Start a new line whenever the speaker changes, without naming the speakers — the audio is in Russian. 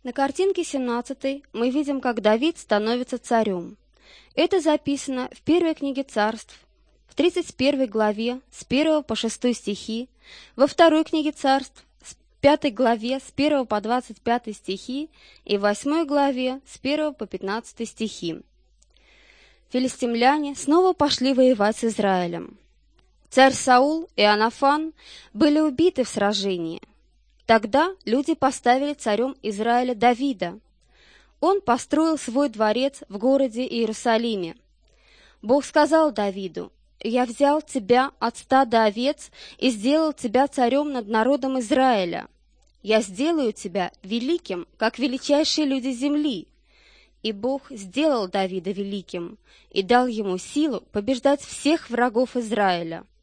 На картинке 17 мы видим, как Давид становится царем. Это записано в первой книге Царств, в 31 главе с 1 по 6 стихи, во второй книге Царств, с 5 главе с 1 по 25 стихи и в 8 главе с 1 по 15 стихи. Филистимляне снова пошли воевать с Израилем. Царь Саул и Иоаннафан были убиты в сражении. Тогда люди поставили царем Израиля Давида. Он построил свой дворец в городе Иерусалиме. Бог сказал Давиду: «Я взял тебя от стада овец и сделал тебя царем над народом Израиля. Я сделаю тебя великим, как величайшие люди земли». И Бог сделал Давида великим и дал ему силу побеждать всех врагов Израиля.